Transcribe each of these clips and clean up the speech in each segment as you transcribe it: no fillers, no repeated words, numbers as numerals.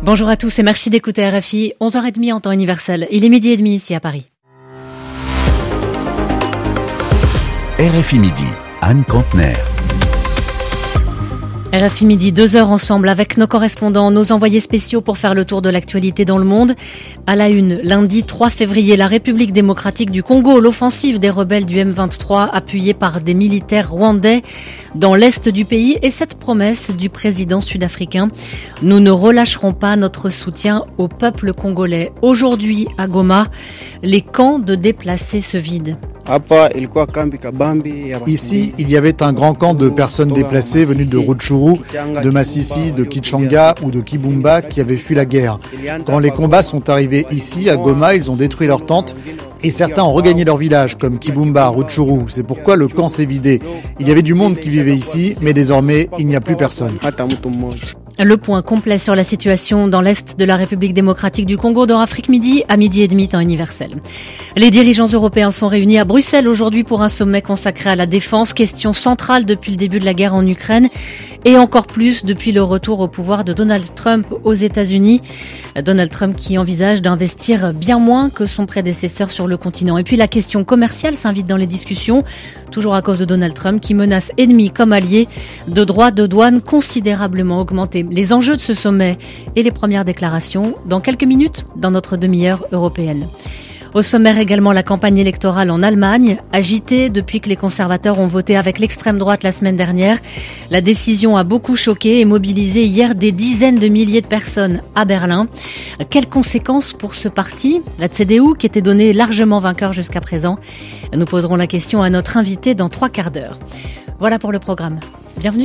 Bonjour à tous et merci d'écouter RFI, 11h30 en temps universel. Il est 12h30 ici à Paris. RFI Midi, Anne Contener. RFI Midi, 2 heures ensemble avec nos correspondants, nos envoyés spéciaux pour faire le tour de l'actualité dans le monde. À la une, lundi 3 février, la République démocratique du Congo, l'offensive des rebelles du M23 appuyée par des militaires rwandais dans l'est du pays et cette promesse du président sud-africain. Nous ne relâcherons pas notre soutien au peuple congolais. Aujourd'hui, à Goma, les camps de déplacés se vident. Ici, il y avait un grand camp de personnes déplacées venues de Rutshuru, de Masisi, de Kichanga ou de Kibumba qui avaient fui la guerre. Quand les combats sont arrivés ici, à Goma, ils ont détruit leurs tentes et certains ont regagné leur village, comme Kibumba, Rutshuru. C'est pourquoi le camp s'est vidé. Il y avait du monde qui vivait ici, mais désormais, il n'y a plus personne. Le point complet sur la situation dans l'Est de la République démocratique du Congo dans Afrique Midi à 12h30 temps universel. Les dirigeants européens sont réunis à Bruxelles aujourd'hui pour un sommet consacré à la défense, question centrale depuis le début de la guerre en Ukraine et encore plus depuis le retour au pouvoir de Donald Trump aux États-Unis. Donald Trump qui envisage d'investir bien moins que son prédécesseur sur le continent. Et puis la question commerciale s'invite dans les discussions, toujours à cause de Donald Trump qui menace ennemis comme alliés de droits de douane considérablement augmentés. Les enjeux de ce sommet et les premières déclarations dans quelques minutes dans notre demi-heure européenne. Au sommaire également la campagne électorale en Allemagne, agitée depuis que les conservateurs ont voté avec l'extrême droite la semaine dernière. La décision a beaucoup choqué et mobilisé hier des dizaines de milliers de personnes à Berlin. Quelles conséquences pour ce parti, la CDU, qui était donné largement vainqueur jusqu'à présent? Nous poserons la question à notre invité dans 3 quarts d'heure. Voilà pour le programme. Bienvenue.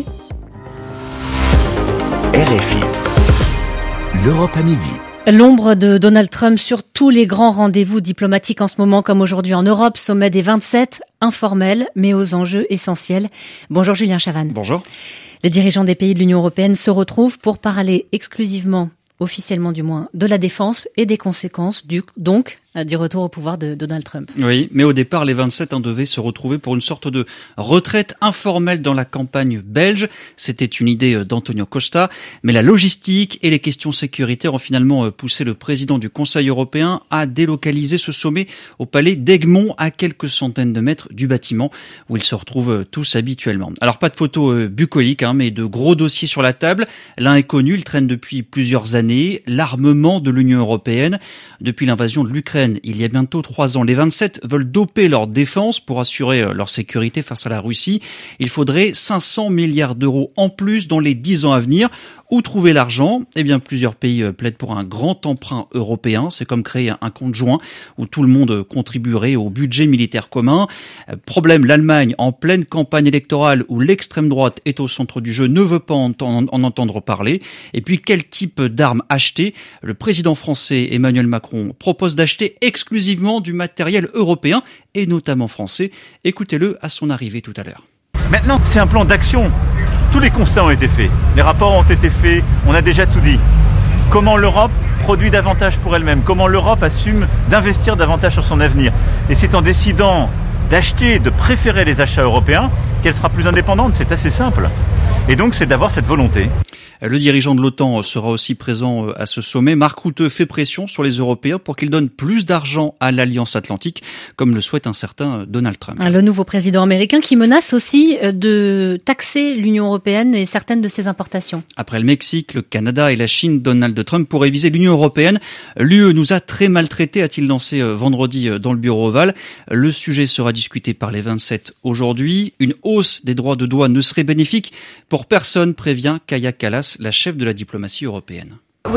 RFI, l'Europe à midi. L'ombre de Donald Trump sur tous les grands rendez-vous diplomatiques en ce moment, comme aujourd'hui en Europe, sommet des 27, informel, mais aux enjeux essentiels. Bonjour Julien Chavannes. Bonjour. Les dirigeants des pays de l'Union européenne se retrouvent pour parler exclusivement, officiellement du moins, de la défense et des conséquences du retour au pouvoir de Donald Trump. Oui, mais au départ, les 27 devaient se retrouver pour une sorte de retraite informelle dans la campagne belge. C'était une idée d'Antonio Costa, mais la logistique et les questions sécuritaires ont finalement poussé le président du Conseil européen à délocaliser ce sommet au palais d'Egmont, à quelques centaines de mètres du bâtiment où ils se retrouvent tous habituellement. Alors pas de photos bucoliques, mais de gros dossiers sur la table. L'un est connu, il traîne depuis plusieurs années, l'armement de l'Union européenne. Depuis l'invasion de l'Ukraine, il y a bientôt 3 ans, les 27 veulent doper leur défense pour assurer leur sécurité face à la Russie. Il faudrait 500 milliards d'euros en plus dans les 10 ans à venir. Où trouver l'argent? Eh bien, plusieurs pays plaident pour un grand emprunt européen. C'est comme créer un compte joint où tout le monde contribuerait au budget militaire commun. Problème, l'Allemagne, en pleine campagne électorale où l'extrême droite est au centre du jeu, ne veut pas en entendre parler. Et puis, quel type d'armes acheter? Le président français Emmanuel Macron propose d'acheter exclusivement du matériel européen et notamment français. Écoutez-le à son arrivée tout à l'heure. Maintenant, c'est un plan d'action. Tous les constats ont été faits, les rapports ont été faits, on a déjà tout dit. Comment l'Europe produit davantage pour elle-même, comment l'Europe assume d'investir davantage sur son avenir. Et c'est en décidant d'acheter, de préférer les achats européens qu'elle sera plus indépendante, c'est assez simple. Et donc c'est d'avoir cette volonté. Le dirigeant de l'OTAN sera aussi présent à ce sommet. Mark Rutte fait pression sur les Européens pour qu'ils donnent plus d'argent à l'Alliance Atlantique, comme le souhaite un certain Donald Trump. Le nouveau président américain qui menace aussi de taxer l'Union européenne et certaines de ses importations. Après le Mexique, le Canada et la Chine, Donald Trump pourrait viser l'Union européenne. L'UE nous a très maltraités, a-t-il lancé vendredi dans le bureau ovale. Le sujet sera discuté par les 27 aujourd'hui. Une hausse des droits de douane ne serait bénéfique pour personne, prévient Kaja Kallas, la chef de la diplomatie européenne.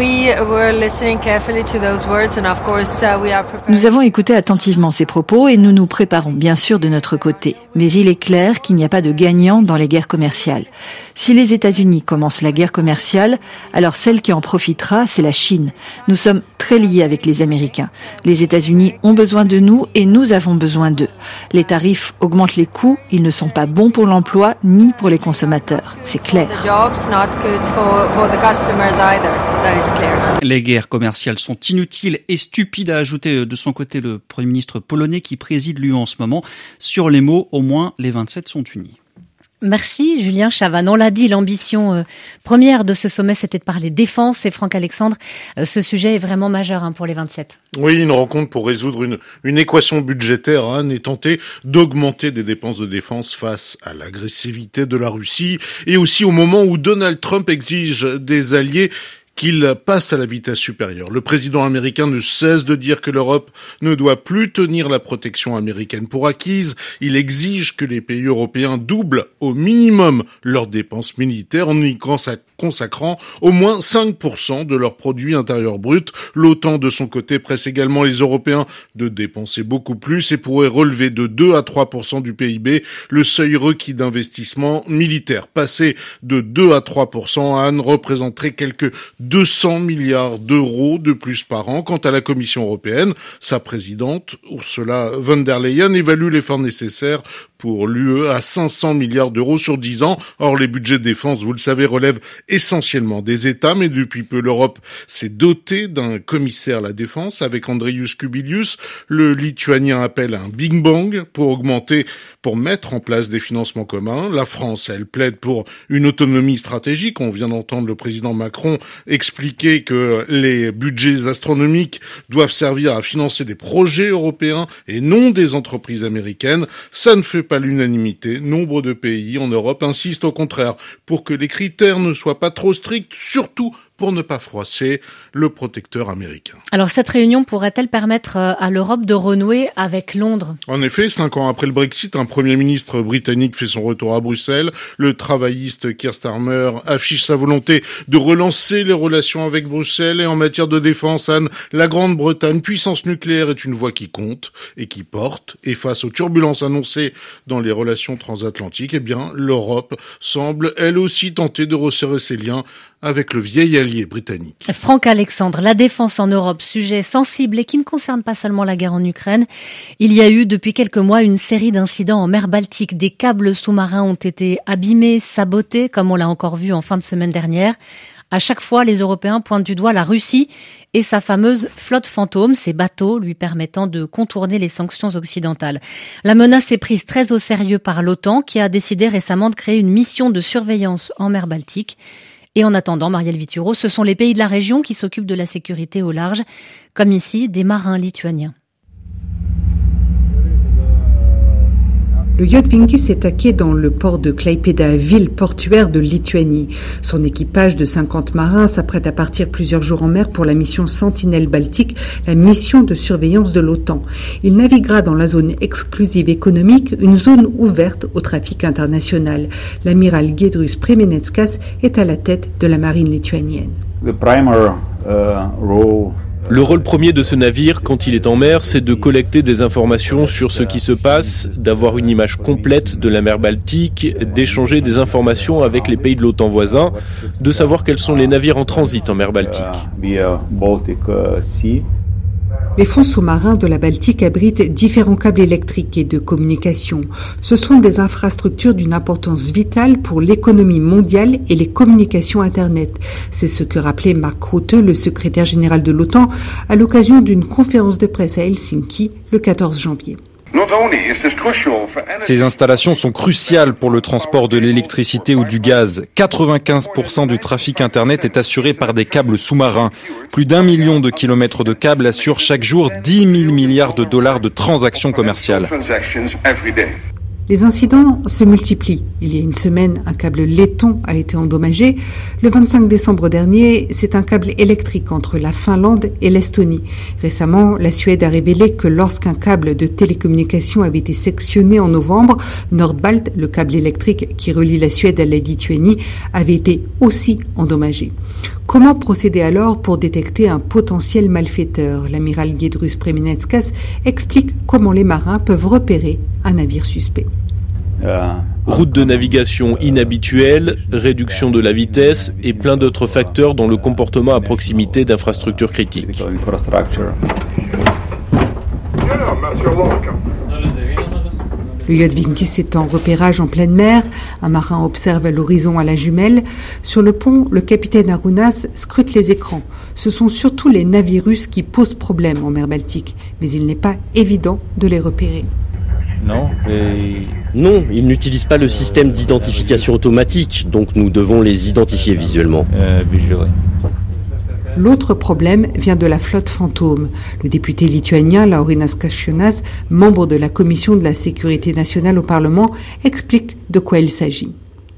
Nous avons écouté attentivement ces propos et nous nous préparons bien sûr de notre côté. Mais il est clair qu'il n'y a pas de gagnant dans les guerres commerciales. Si les États-Unis commencent la guerre commerciale, alors celle qui en profitera, c'est la Chine. Nous sommes très liés avec les Américains. Les États-Unis ont besoin de nous et nous avons besoin d'eux. Les tarifs augmentent les coûts, ils ne sont pas bons pour l'emploi ni pour les consommateurs. C'est clair. Les guerres commerciales sont inutiles et stupides, a ajouté de son côté le Premier ministre polonais qui préside l'UE en ce moment. Sur les mots, au moins les 27 sont unis. Merci Julien Chavannes. On l'a dit, l'ambition première de ce sommet, c'était de parler défense. Et Franck Alexandre, ce sujet est vraiment majeur pour les 27. Oui, une rencontre pour résoudre une équation budgétaire et tenter d'augmenter des dépenses de défense face à l'agressivité de la Russie et aussi au moment où Donald Trump exige des alliés qu'il passe à la vitesse supérieure. Le président américain ne cesse de dire que l'Europe ne doit plus tenir la protection américaine pour acquise. Il exige que les pays européens doublent au minimum leurs dépenses militaires en y consacrant au moins 5% de leur produit intérieur brut. L'OTAN, de son côté, presse également les Européens de dépenser beaucoup plus et pourrait relever de 2 à 3% du PIB le seuil requis d'investissement militaire. Passer de 2 à 3%, Anne, représenterait quelques 200 milliards d'euros de plus par an. Quant à la Commission européenne, sa présidente, Ursula von der Leyen, évalue l'effort nécessaire pour l'UE à 500 milliards d'euros sur 10 ans. Or, les budgets de défense, vous le savez, relèvent essentiellement des États, mais depuis peu, l'Europe s'est dotée d'un commissaire à la défense avec Andrius Kubilius. Le Lituanien appelle un Big Bang pour mettre en place des financements communs. La France, elle plaide pour une autonomie stratégique. On vient d'entendre le président Macron expliquer que les budgets astronomiques doivent servir à financer des projets européens et non des entreprises américaines. Ça ne fait pas l'unanimité. Nombre de pays en Europe insistent au contraire pour que les critères ne soient pas trop stricts, surtout pour ne pas froisser le protecteur américain. Alors cette réunion pourrait-elle permettre à l'Europe de renouer avec Londres ? En effet, 5 ans après le Brexit, un Premier ministre britannique fait son retour à Bruxelles. Le travailliste Keir Starmer affiche sa volonté de relancer les relations avec Bruxelles. Et en matière de défense, Anne, la Grande-Bretagne, puissance nucléaire, est une voix qui compte et qui porte. Et face aux turbulences annoncées dans les relations transatlantiques, l'Europe semble elle aussi tenter de resserrer ses liens avec le vieil allié britannique. Franck Alexandre, la défense en Europe, sujet sensible et qui ne concerne pas seulement la guerre en Ukraine. Il y a eu depuis quelques mois une série d'incidents en mer Baltique. Des câbles sous-marins ont été abîmés, sabotés, comme on l'a encore vu en fin de semaine dernière. À chaque fois, les Européens pointent du doigt la Russie et sa fameuse flotte fantôme, ces bateaux lui permettant de contourner les sanctions occidentales. La menace est prise très au sérieux par l'OTAN qui a décidé récemment de créer une mission de surveillance en mer Baltique. Et en attendant, Marielle Vituro, ce sont les pays de la région qui s'occupent de la sécurité au large, comme ici des marins lituaniens. Le yacht Vingi s'est taqué dans le port de Klaipėda, ville portuaire de Lituanie. Son équipage de 50 marins s'apprête à partir plusieurs jours en mer pour la mission Sentinelle Baltique, la mission de surveillance de l'OTAN. Il naviguera dans la zone exclusive économique, une zone ouverte au trafic international. L'amiral Giedrius Priemeneckas est à la tête de la marine lituanienne. Le rôle premier de ce navire, quand il est en mer, c'est de collecter des informations sur ce qui se passe, d'avoir une image complète de la mer Baltique, d'échanger des informations avec les pays de l'OTAN voisins, de savoir quels sont les navires en transit en mer Baltique. Les fonds sous-marins de la Baltique abritent différents câbles électriques et de communication. Ce sont des infrastructures d'une importance vitale pour l'économie mondiale et les communications Internet. C'est ce que rappelait Mark Rutte, le secrétaire général de l'OTAN, à l'occasion d'une conférence de presse à Helsinki le 14 janvier. Ces installations sont cruciales pour le transport de l'électricité ou du gaz. 95% du trafic Internet est assuré par des câbles sous-marins. Plus d'1 million de kilomètres de câbles assurent chaque jour 10 000 milliards de dollars de transactions commerciales. Les incidents se multiplient. Il y a une semaine, un câble laiton a été endommagé. Le 25 décembre dernier, c'est un câble électrique entre la Finlande et l'Estonie. Récemment, la Suède a révélé que lorsqu'un câble de télécommunication avait été sectionné en novembre, Nordbalt, le câble électrique qui relie la Suède à la Lituanie, avait été aussi endommagé. Comment procéder alors pour détecter un potentiel malfaiteur ? L'amiral Giedrius Priemeneckas explique comment les marins peuvent repérer un navire suspect. Route de navigation inhabituelle, réduction de la vitesse et plein d'autres facteurs dans le comportement à proximité d'infrastructures critiques. Le yacht Vinkis est en repérage en pleine mer. Un marin observe à l'horizon à la jumelle. Sur le pont, le capitaine Arunas scrute les écrans. Ce sont surtout les navires russes qui posent problème en mer Baltique, mais il n'est pas évident de les repérer. Non, ils n'utilisent pas le système d'identification automatique, donc nous devons les identifier visuellement. L'autre problème vient de la flotte fantôme. Le député lituanien Laurinas Kasčiūnas, membre de la commission de la sécurité nationale au Parlement, explique de quoi il s'agit.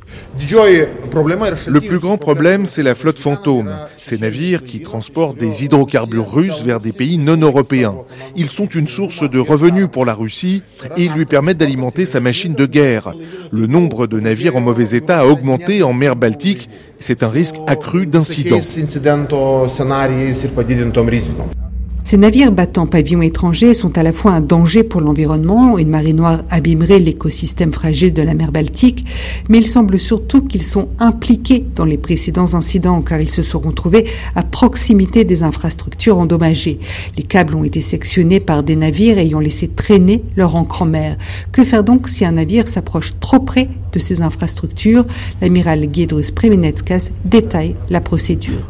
Le plus grand problème, c'est la flotte fantôme. Ces navires qui transportent des hydrocarbures russes vers des pays non européens. Ils sont une source de revenus pour la Russie et ils lui permettent d'alimenter sa machine de guerre. Le nombre de navires en mauvais état a augmenté en mer Baltique. C'est un risque accru d'incidents. Ces navires battant pavillon étranger sont à la fois un danger pour l'environnement, une marée noire abîmerait l'écosystème fragile de la mer Baltique, mais il semble surtout qu'ils sont impliqués dans les précédents incidents car ils se seront trouvés à proximité des infrastructures endommagées. Les câbles ont été sectionnés par des navires ayant laissé traîner leur ancre en mer. Que faire donc si un navire s'approche trop près de ces infrastructures? L'amiral Giedrius Priemeneckas détaille la procédure.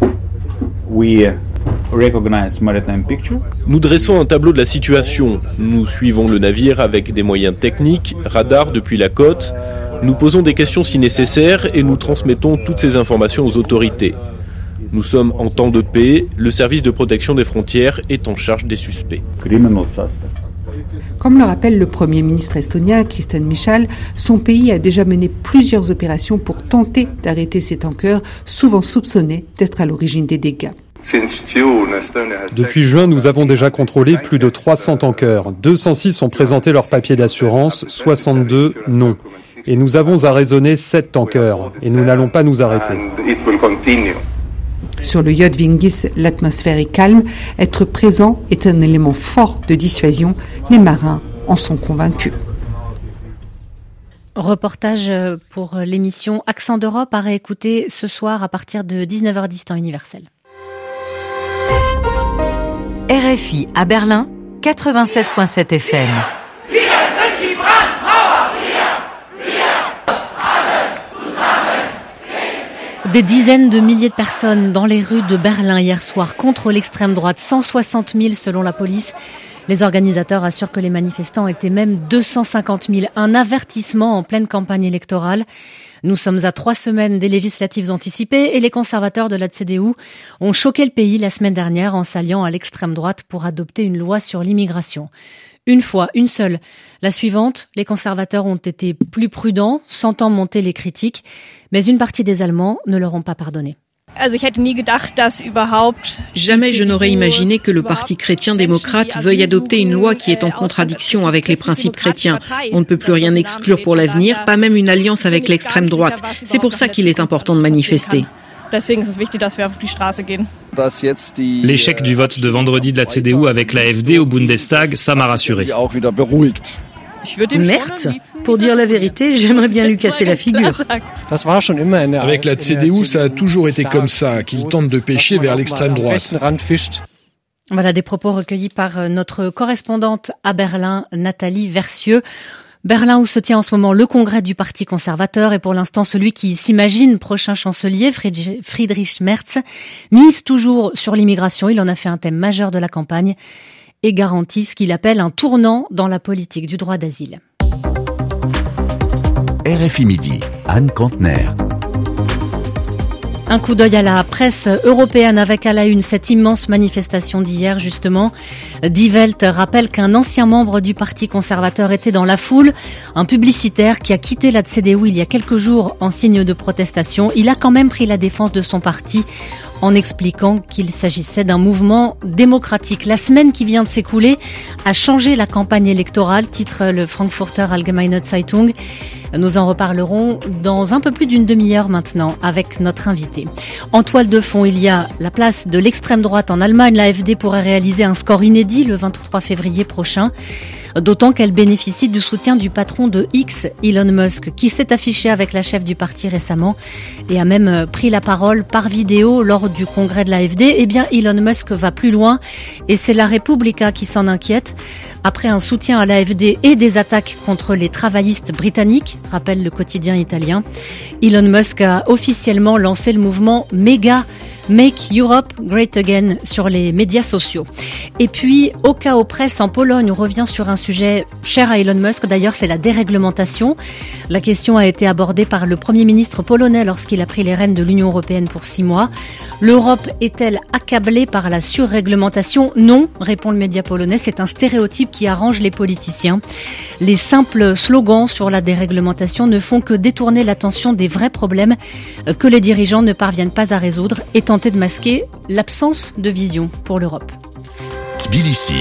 Nous dressons un tableau de la situation. Nous suivons le navire avec des moyens techniques, radars depuis la côte. Nous posons des questions si nécessaire et nous transmettons toutes ces informations aux autorités. Nous sommes en temps de paix. Le service de protection des frontières est en charge des suspects. Comme le rappelle le Premier ministre estonien Kristen Michal, son pays a déjà mené plusieurs opérations pour tenter d'arrêter ces tankers, souvent soupçonnés d'être à l'origine des dégâts. Depuis juin, nous avons déjà contrôlé plus de 300 tankers. 206 ont présenté leur papier d'assurance, 62 non. Et nous avons arraisonné 7 tankers. Et nous n'allons pas nous arrêter. Sur le yacht Vingis, l'atmosphère est calme. Être présent est un élément fort de dissuasion. Les marins en sont convaincus. Reportage pour l'émission Accent d'Europe à réécouter ce soir à partir de 19h10 temps universel. RFI à Berlin, 96.7 FM. Des dizaines de milliers de personnes dans les rues de Berlin hier soir contre l'extrême droite, 160 000 selon la police. Les organisateurs assurent que les manifestants étaient même 250 000. Un avertissement en pleine campagne électorale. Nous sommes à 3 semaines des législatives anticipées et les conservateurs de la CDU ont choqué le pays la semaine dernière en s'alliant à l'extrême droite pour adopter une loi sur l'immigration. Une fois, une seule. La suivante, les conservateurs ont été plus prudents, sentant monter les critiques, mais une partie des Allemands ne leur ont pas pardonné. Jamais je n'aurais imaginé que le Parti chrétien-démocrate veuille adopter une loi qui est en contradiction avec les principes chrétiens. On ne peut plus rien exclure pour l'avenir, pas même une alliance avec l'extrême droite. C'est pour ça qu'il est important de manifester. L'échec du vote de vendredi de la CDU avec l'AfD au Bundestag, ça m'a rassuré. Mertz, pour dire la vérité, j'aimerais bien lui casser la figure. Avec la CDU, ça a toujours été comme ça, qu'ils tentent de pêcher vers l'extrême droite. Voilà des propos recueillis par notre correspondante à Berlin, Nathalie Versieux. Berlin où se tient en ce moment le congrès du Parti conservateur et pour l'instant celui qui s'imagine prochain chancelier, Friedrich Merz, mise toujours sur l'immigration. Il en a fait un thème majeur de la campagne et garantit ce qu'il appelle un tournant dans la politique du droit d'asile. RFI Midi, Anne Kantner. Un coup d'œil à la presse européenne avec à la une cette immense manifestation d'hier justement. Die Welt rappelle qu'un ancien membre du Parti conservateur était dans la foule, un publicitaire qui a quitté la CDU il y a quelques jours en signe de protestation. Il a quand même pris la défense de son parti en expliquant qu'il s'agissait d'un mouvement démocratique. La semaine qui vient de s'écouler a changé la campagne électorale, titre le Frankfurter Allgemeine Zeitung. Nous en reparlerons dans un peu plus d'une demi-heure maintenant avec notre invité. En toile de fond, il y a la place de l'extrême droite en Allemagne. La AfD pourrait réaliser un score inédit le 23 février prochain. D'autant qu'elle bénéficie du soutien du patron de X, Elon Musk, qui s'est affiché avec la chef du parti récemment et a même pris la parole par vidéo lors du congrès de l'AfD. Eh bien, Elon Musk va plus loin et c'est la Repubblica qui s'en inquiète. Après un soutien à l'AfD et des attaques contre les travaillistes britanniques, rappelle le quotidien italien, Elon Musk a officiellement lancé le mouvement Méga Make Europe Great Again sur les médias sociaux. Et puis, Okao Press en Pologne, on revient sur un sujet cher à Elon Musk. D'ailleurs, c'est la déréglementation. La question a été abordée par le Premier ministre polonais lorsqu'il a pris les rênes de l'Union européenne pour 6 mois. L'Europe est-elle accablée par la surréglementation ? Non, répond le média polonais. C'est un stéréotype qui arrange les politiciens. Les simples slogans sur la déréglementation ne font que détourner l'attention des vrais problèmes que les dirigeants ne parviennent pas à résoudre et tenter de masquer l'absence de vision pour l'Europe. Tbilissi,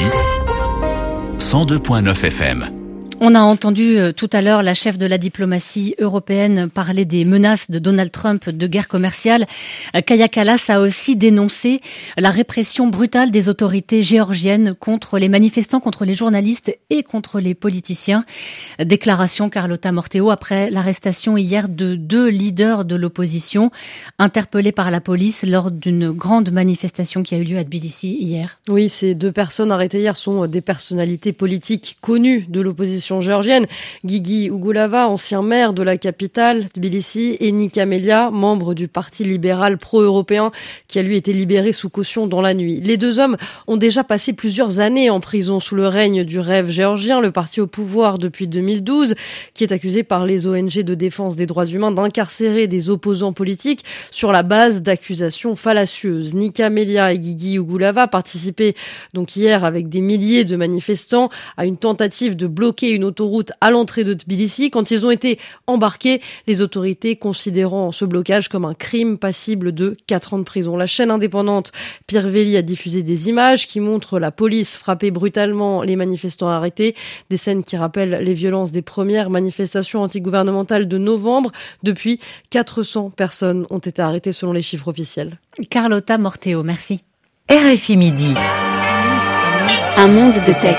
102.9 FM. On a entendu tout à l'heure la chef de la diplomatie européenne parler des menaces de Donald Trump de guerre commerciale. Kaja Kallas a aussi dénoncé la répression brutale des autorités géorgiennes contre les manifestants, contre les journalistes et contre les politiciens. Déclaration Carlotta Morteo après l'arrestation hier de 2 leaders de l'opposition interpellés par la police lors d'une grande manifestation qui a eu lieu à Tbilissi hier. Oui, ces 2 personnes arrêtées hier sont des personnalités politiques connues de l'opposition géorgienne, Gigi Ugulava, ancien maire de la capitale, Tbilissi, et Nika Melia, membre du parti libéral pro-européen, qui a lui été libéré sous caution dans la nuit. Les 2 hommes ont déjà passé plusieurs années en prison sous le règne du rêve géorgien, le parti au pouvoir depuis 2012, qui est accusé par les ONG de défense des droits humains d'incarcérer des opposants politiques sur la base d'accusations fallacieuses. Nika Melia et Gigi Ugulava participaient donc hier avec des milliers de manifestants à une tentative de bloquer une autoroute à l'entrée de Tbilissi. Quand ils ont été embarqués, les autorités considérant ce blocage comme un crime passible de 4 ans de prison. La chaîne indépendante Pirveli a diffusé des images qui montrent la police frapper brutalement les manifestants arrêtés. Des scènes qui rappellent les violences des premières manifestations antigouvernementales de novembre. Depuis, 400 personnes ont été arrêtées selon les chiffres officiels. Carlotta Morteo, merci. RFI Midi. Un monde de tech.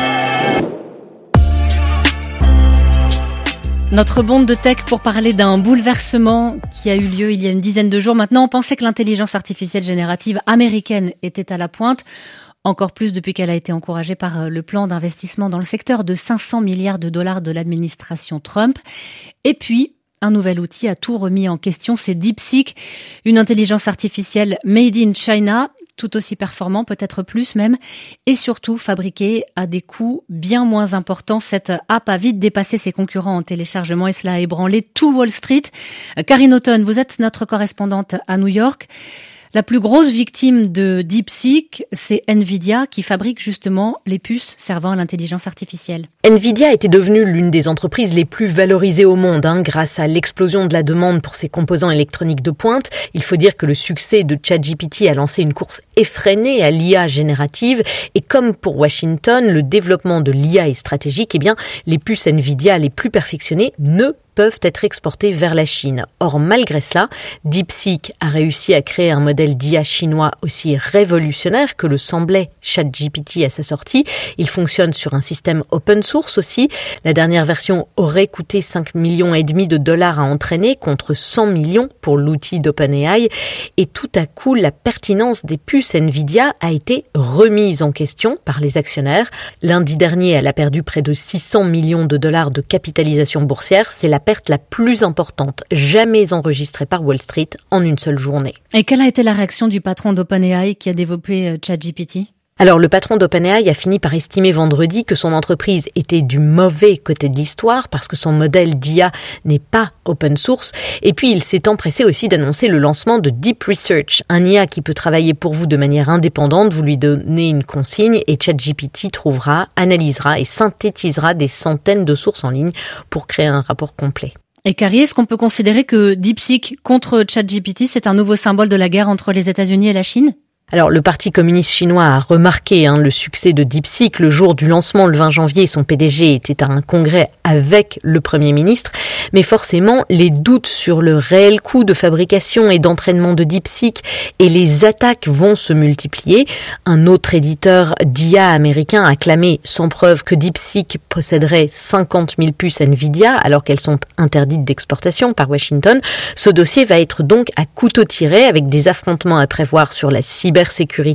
Notre bande de tech pour parler d'un bouleversement qui a eu lieu il y a une dizaine de jours. Maintenant, on pensait que l'intelligence artificielle générative américaine était à la pointe. Encore plus depuis qu'elle a été encouragée par le plan d'investissement dans le secteur de 500 milliards de dollars de l'administration Trump. Et puis, un nouvel outil a tout remis en question, c'est DeepSeek, une intelligence artificielle made in China, tout aussi performant, peut-être plus même, et surtout fabriqué à des coûts bien moins importants. Cette app a vite dépassé ses concurrents en téléchargement et cela a ébranlé tout Wall Street. Karine Auton, vous êtes notre correspondante à New York. La plus grosse victime de DeepSeek, c'est Nvidia qui fabrique justement les puces servant à l'intelligence artificielle. Nvidia était devenue l'une des entreprises les plus valorisées au monde grâce à l'explosion de la demande pour ses composants électroniques de pointe. Il faut dire que le succès de ChatGPT a lancé une course effrénée à l'IA générative et comme pour Washington, le développement de l'IA est stratégique, les puces Nvidia les plus perfectionnées ne peuvent être exportés vers la Chine. Or, malgré cela, DeepSeek a réussi à créer un modèle d'IA chinois aussi révolutionnaire que le semblait ChatGPT à sa sortie. Il fonctionne sur un système open source aussi. La dernière version aurait coûté 5,5 millions de dollars à entraîner contre 100 millions pour l'outil d'OpenAI. Et tout à coup, la pertinence des puces Nvidia a été remise en question par les actionnaires. Lundi dernier, elle a perdu près de 600 millions de dollars de capitalisation boursière. C'est la perte la plus importante jamais enregistrée par Wall Street en une seule journée. Et quelle a été la réaction du patron d'OpenAI qui a développé ChatGPT ? Alors, le patron d'OpenAI a fini par estimer vendredi que son entreprise était du mauvais côté de l'histoire parce que son modèle d'IA n'est pas open source. Et puis, il s'est empressé aussi d'annoncer le lancement de Deep Research, un IA qui peut travailler pour vous de manière indépendante. Vous lui donnez une consigne et ChatGPT trouvera, analysera et synthétisera des centaines de sources en ligne pour créer un rapport complet. Et Carrie, est-ce qu'on peut considérer que DeepSeek contre ChatGPT, c'est un nouveau symbole de la guerre entre les États-Unis et la Chine ? Alors, le Parti communiste chinois a remarqué le succès de DeepSeek. Le jour du lancement, le 20 janvier, son PDG était à un congrès avec le Premier ministre. Mais forcément, les doutes sur le réel coût de fabrication et d'entraînement de DeepSeek et les attaques vont se multiplier. Un autre éditeur d'IA américain a clamé sans preuve que DeepSeek posséderait 50 000 puces Nvidia alors qu'elles sont interdites d'exportation par Washington. Ce dossier va être donc à couteau tiré avec des affrontements à prévoir sur la cybersécurité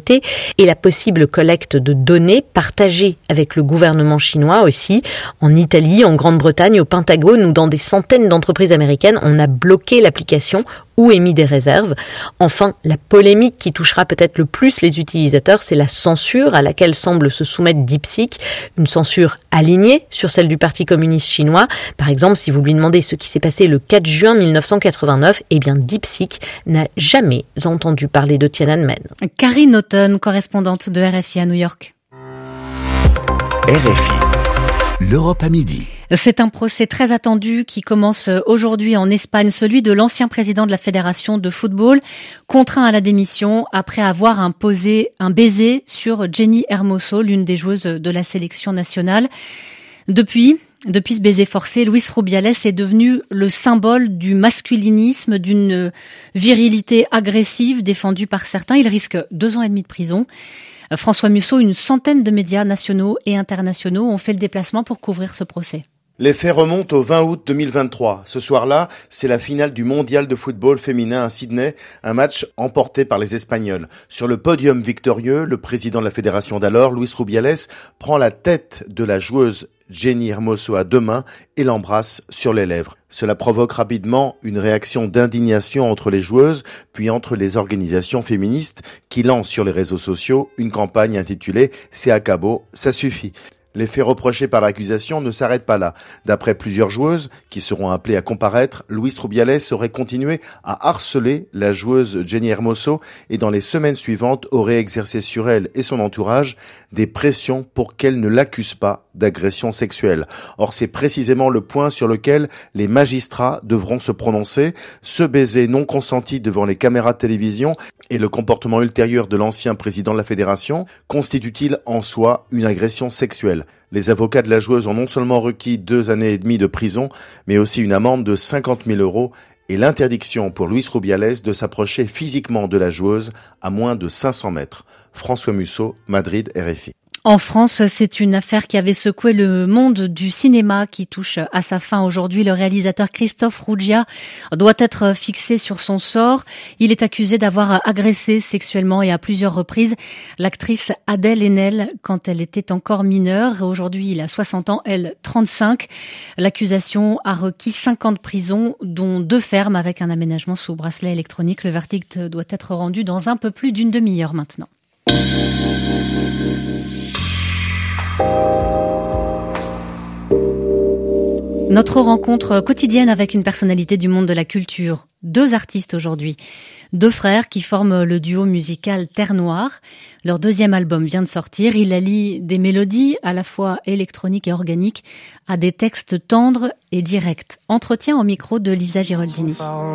et la possible collecte de données partagées avec le gouvernement chinois aussi. En Italie, en Grande-Bretagne, au Pentagone ou dans des centaines d'entreprises américaines, on a bloqué l'application ou émis des réserves. Enfin, la polémique qui touchera peut-être le plus les utilisateurs, c'est la censure à laquelle semble se soumettre DeepSeek, une censure alignée sur celle du Parti communiste chinois. Par exemple, si vous lui demandez ce qui s'est passé le 4 juin 1989, eh bien DeepSeek n'a jamais entendu parler de Tiananmen. Karine Auton, correspondante de RFI à New York. RFI, l'Europe à midi. C'est un procès très attendu qui commence aujourd'hui en Espagne, celui de l'ancien président de la Fédération de football, contraint à la démission après avoir imposé un baiser sur Jenny Hermoso, l'une des joueuses de la sélection nationale. Depuis ce baiser forcé, Luis Rubiales est devenu le symbole du masculinisme, d'une virilité agressive défendue par certains. Il risque 2 ans et demi de prison. François Musso, une centaine de médias nationaux et internationaux ont fait le déplacement pour couvrir ce procès. Les faits remontent au 20 août 2023. Ce soir-là, c'est la finale du mondial de football féminin à Sydney, un match emporté par les Espagnols. Sur le podium victorieux, le président de la fédération d'alors, Luis Rubiales, prend la tête de la joueuse Jenny Hermoso à 2 mains et l'embrasse sur les lèvres. Cela provoque rapidement une réaction d'indignation entre les joueuses, puis entre les organisations féministes qui lancent sur les réseaux sociaux une campagne intitulée « C'est acabó, ça suffit ». Les faits reprochés par l'accusation ne s'arrêtent pas là. D'après plusieurs joueuses qui seront appelées à comparaître, Luis Rubiales aurait continué à harceler la joueuse Jenny Hermoso et dans les semaines suivantes aurait exercé sur elle et son entourage des pressions pour qu'elle ne l'accuse pas d'agression sexuelle. Or, c'est précisément le point sur lequel les magistrats devront se prononcer. Ce baiser non consenti devant les caméras de télévision et le comportement ultérieur de l'ancien président de la fédération constitue-t-il en soi une agression sexuelle ? Les avocats de la joueuse ont non seulement requis 2 années et demie de prison, mais aussi une amende de 50 000 € et l'interdiction pour Luis Rubiales de s'approcher physiquement de la joueuse à moins de 500 mètres. François Musso, Madrid, RFI. En France, c'est une affaire qui avait secoué le monde du cinéma qui touche à sa fin aujourd'hui. Le réalisateur Christophe Ruggia doit être fixé sur son sort. Il est accusé d'avoir agressé sexuellement et à plusieurs reprises l'actrice Adèle Haenel quand elle était encore mineure. Aujourd'hui, il a 60 ans, elle 35. L'accusation a requis 5 ans de prison, dont 2 fermes avec un aménagement sous bracelet électronique. Le verdict doit être rendu dans un peu plus d'une demi-heure maintenant. Notre rencontre quotidienne avec une personnalité du monde de la culture. 2 artistes aujourd'hui. 2 frères qui forment le duo musical Terre Noire. Leur 2e album vient de sortir. Il allie des mélodies à la fois électroniques et organiques à des textes tendres et directs. Entretien au micro de Lisa Giraldini.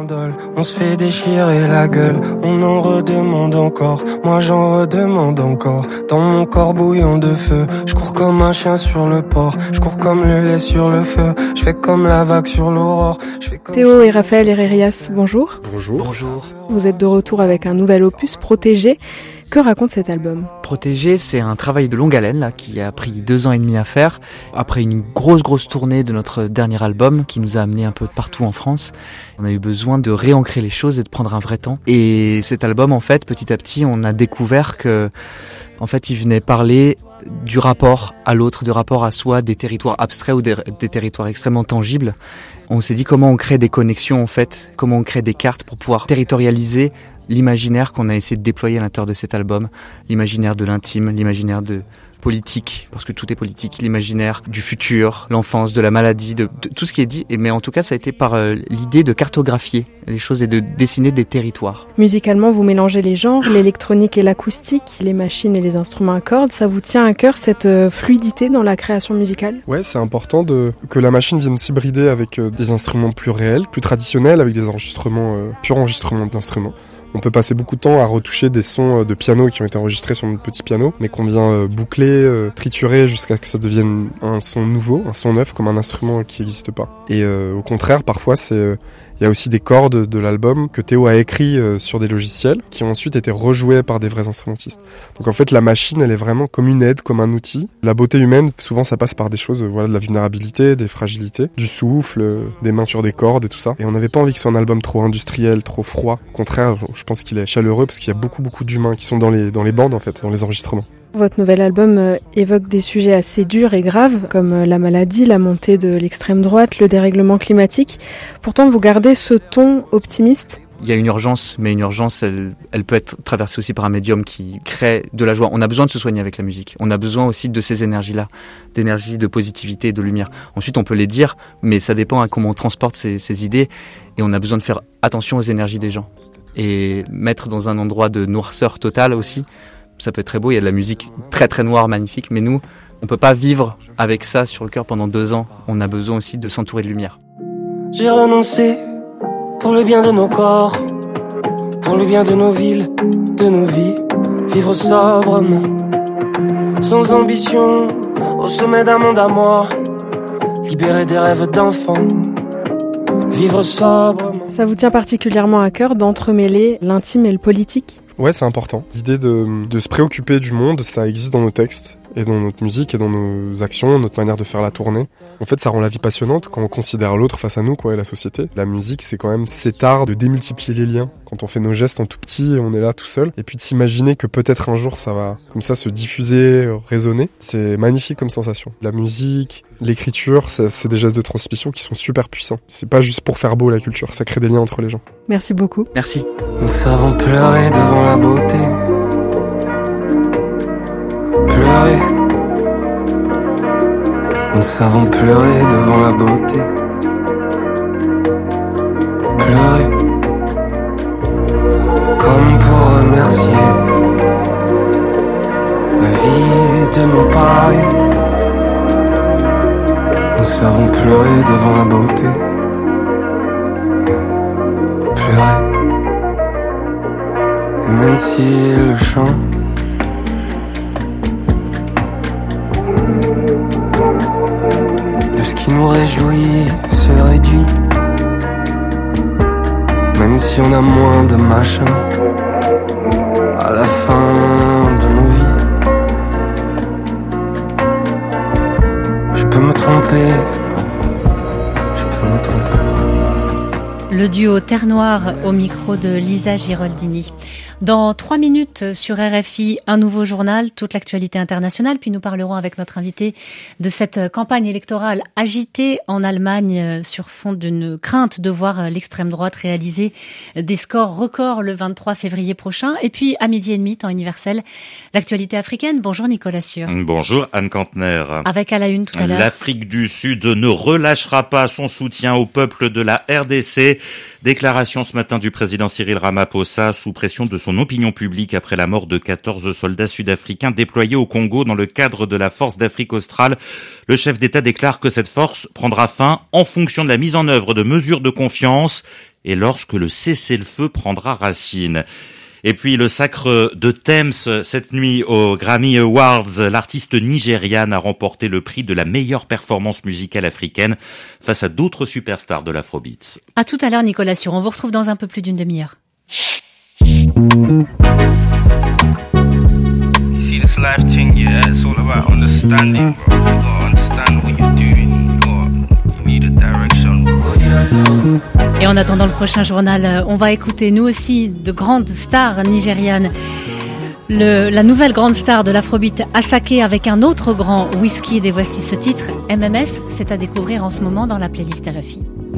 On se fait déchirer la gueule, on en redemande encore. Moi j'en redemande encore. Dans mon corps bouillant de feu, je cours comme un chien sur le port. Je cours comme le lait sur le feu. Je fais comme la vague sur l'aurore. Théo et Raphaël Herrerias, bonjour. Bonjour. Vous êtes de retour avec un nouvel opus, Protégé. Que raconte cet album ? Protégé, c'est un travail de longue haleine là, qui a pris 2 ans et demi à faire. Après une grosse tournée de notre dernier album qui nous a amené un peu partout en France, on a eu besoin de réancrer les choses et de prendre un vrai temps. Et cet album, en fait, petit à petit, on a découvert que, en fait, il venait parler du rapport à l'autre, du rapport à soi, des territoires abstraits ou des territoires extrêmement tangibles. On s'est dit comment on crée des connexions, en fait, comment on crée des cartes pour pouvoir territorialiser l'imaginaire qu'on a essayé de déployer à l'intérieur de cet album, l'imaginaire de l'intime, l'imaginaire de politique, parce que tout est politique, l'imaginaire du futur, l'enfance, de la maladie, de tout ce qui est dit, mais en tout cas ça a été par l'idée de cartographier les choses et de dessiner des territoires. Musicalement, vous mélangez les genres, l'électronique et l'acoustique, les machines et les instruments à cordes, ça vous tient à cœur cette fluidité dans la création musicale ? Ouais, c'est important que la machine vienne s'hybrider avec des instruments plus réels, plus traditionnels, avec des enregistrements, purs enregistrements d'instruments. On peut passer beaucoup de temps à retoucher des sons de piano qui ont été enregistrés sur notre petit piano, mais qu'on vient boucler, triturer jusqu'à ce que ça devienne un son nouveau, un son neuf, comme un instrument qui n'existe pas. Et au contraire, parfois, il y a aussi des cordes de l'album que Théo a écrit sur des logiciels qui ont ensuite été rejoués par des vrais instrumentistes. Donc en fait, la machine, elle est vraiment comme une aide, comme un outil. La beauté humaine, souvent, ça passe par des choses, voilà, de la vulnérabilité, des fragilités, du souffle, des mains sur des cordes et tout ça. Et on n'avait pas envie que ce soit un album trop industriel, trop froid. Au contraire, je pense qu'il est chaleureux parce qu'il y a beaucoup d'humains qui sont dans les bandes, en fait, dans les enregistrements. Votre nouvel album évoque des sujets assez durs et graves, comme la maladie, la montée de l'extrême droite, le dérèglement climatique. Pourtant, vous gardez ce ton optimiste. il y a une urgence, mais une urgence, elle peut être traversée aussi par un médium qui crée de la joie. On a besoin de se soigner avec la musique. On a besoin aussi de ces énergies-là, d'énergie, de positivité et de lumière. Ensuite, on peut les dire, mais ça dépend à comment on transporte ces idées. Et on a besoin de faire attention aux énergies des gens. Et mettre dans un endroit de noirceur totale aussi, ça peut être très beau. Il y a de la musique très très noire, magnifique, mais nous, on peut pas vivre avec ça sur le cœur pendant 2 ans. On a besoin aussi de s'entourer de lumière. J'ai renoncé pour le bien de nos corps, pour le bien de nos villes, de nos vies. Vivre sobrement, sans ambition, au sommet d'un monde à moi. Libérer des rêves d'enfants, vivre sobrement. Ça vous tient particulièrement à cœur d'entremêler l'intime et le politique ? Ouais, c'est important. L'idée de se préoccuper du monde, ça existe dans nos textes, et dans notre musique, et dans nos actions, notre manière de faire la tournée. En fait, ça rend la vie passionnante quand on considère l'autre face à nous, et la société. La musique, c'est quand même cet art de démultiplier les liens. Quand on fait nos gestes en tout petit, on est là tout seul. Et puis de s'imaginer que peut-être un jour, ça va comme ça se diffuser, résonner. C'est magnifique comme sensation. La musique, l'écriture, c'est des gestes de transmission qui sont super puissants. C'est pas juste pour faire beau la culture, ça crée des liens entre les gens. Merci beaucoup. Merci. Nous savons pleurer devant la beauté. Pleurer. Nous savons pleurer devant la beauté. Pleurer. Comme pour remercier la vie de nos paris. Nous savons pleurer devant la beauté. Pleurer. Et même si le chant de ce qui nous réjouit se réduit, même si on a moins de machin à la fin de nos vies. Je peux me tromper, je peux me tromper. Le duo Terre Noire au micro de Lisa Giroldini. Dans 3 minutes sur RFI, un nouveau journal, toute l'actualité internationale, puis nous parlerons avec notre invité de cette campagne électorale agitée en Allemagne sur fond d'une crainte de voir l'extrême droite réaliser des scores records le 23 février prochain. Et puis à 12h30, temps universel, l'actualité africaine. Bonjour Nicolas Sûr. Bonjour Anne Kantner. Avec à la une tout à l'heure. L'Afrique du Sud ne relâchera pas son soutien au peuple de la RDC. Déclaration ce matin du président Cyril Ramaphosa sous pression de son opinion publique après la mort de 14 soldats sud-africains déployés au Congo dans le cadre de la Force d'Afrique australe. Le chef d'État déclare que cette force prendra fin en fonction de la mise en œuvre de mesures de confiance et lorsque le cessez-le-feu prendra racine. Et puis le sacre de Thames cette nuit aux Grammy Awards. L'artiste nigériane a remporté le prix de la meilleure performance musicale africaine face à d'autres superstars de l'Afrobeats. À tout à l'heure Nicolas Sûr, on vous retrouve dans un peu plus d'une demi-heure. See this life thing, yeah, it's all about understanding, bro. You gotta understand what you're doing. You need a direction, bro. Et en attendant le prochain journal, on va écouter nous aussi de grandes stars nigérianes. La nouvelle grande star de l'Afrobeat, Asake, avec un autre grand Wizkid. Et voici ce titre, MMS, c'est à découvrir en ce moment dans la playlist RFI.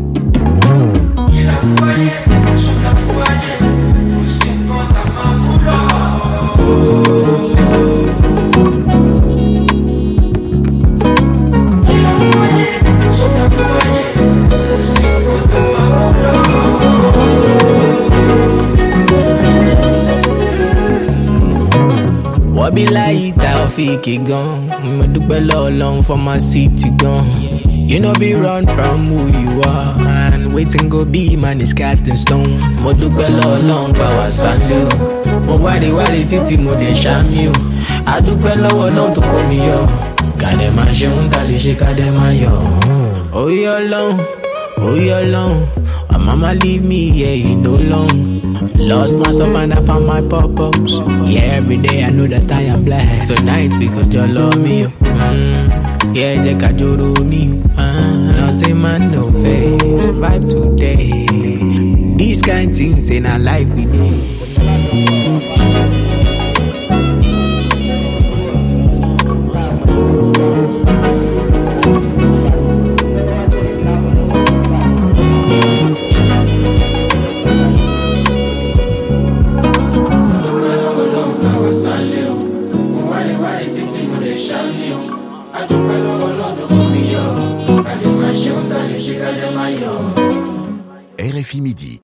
Be like that, fake gone. Me do below long for my city gone. You know we run from who you are, and waiting go be man is cast in stone. Mo do below long power salu. Mo wadi titi mo de sham you. I do below long to call me yo. Kade ma jon kale she kade ma yo. Oh you alone. My mama leave me, yeah, you know long. Lost myself and I found my purpose. Yeah, every day I know that I am blessed. Tonight because you love me, yeah, they can do me. Nothing man no face, survive today. These kind things in our life we need.